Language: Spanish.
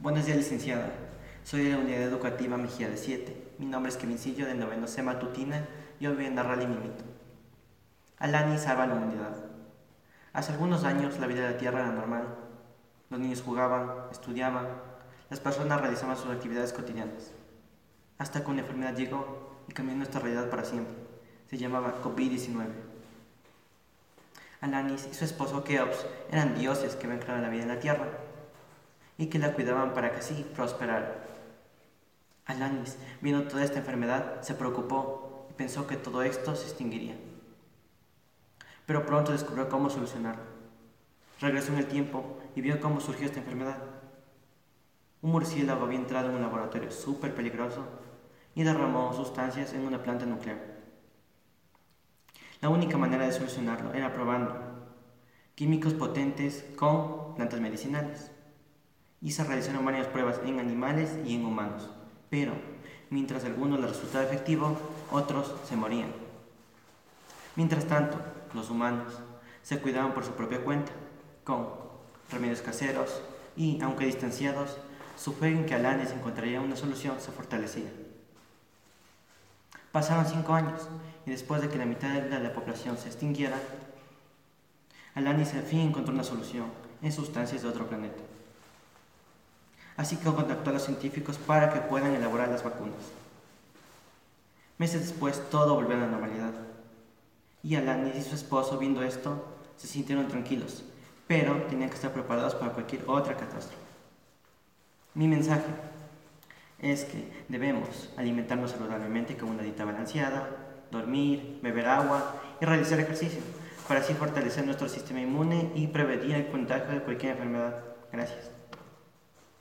Buenos días, licenciada. Soy de la Unidad Educativa Mejía de 7. Mi nombre es Kevincillo, del noveno C Matutina, y hoy voy a narrarle mi mito. Alani salva a la humanidad. Hace algunos años la vida de la Tierra era normal. Los niños jugaban, estudiaban, las personas realizaban sus actividades cotidianas. Hasta que una enfermedad llegó y cambió nuestra realidad para siempre. Se llamaba COVID-19. Alanis y su esposo Keops eran dioses que habían creado la vida en la Tierra y que la cuidaban para que así prosperara. Alanis, viendo toda esta enfermedad, se preocupó y pensó que todo esto se extinguiría. Pero pronto descubrió cómo solucionarlo. Regresó en el tiempo y vio cómo surgió esta enfermedad. Un murciélago había entrado en un laboratorio súper peligroso y derramó sustancias en una planta nuclear. La única manera de solucionarlo era probando químicos potentes con plantas medicinales. Y se realizaron varias pruebas en animales y en humanos. Pero, mientras a algunos les resultaba efectivo, otros se morían. Mientras tanto, los humanos se cuidaban por su propia cuenta, con remedios caseros y, aunque distanciados, su fe en que Alanis encontraría una solución se fortalecía. Pasaron 5 años y después de que la mitad de la población se extinguiera, Alanis al fin encontró una solución en sustancias de otro planeta. Así que contactó a los científicos para que puedan elaborar las vacunas. Meses después, todo volvió a la normalidad. Y Alanis y su esposo, viendo esto, se sintieron tranquilos, pero tenían que estar preparados para cualquier otra catástrofe. Mi mensaje es que debemos alimentarnos saludablemente con una dieta balanceada, dormir, beber agua y realizar ejercicio, para así fortalecer nuestro sistema inmune y prevenir el contagio de cualquier enfermedad. Gracias.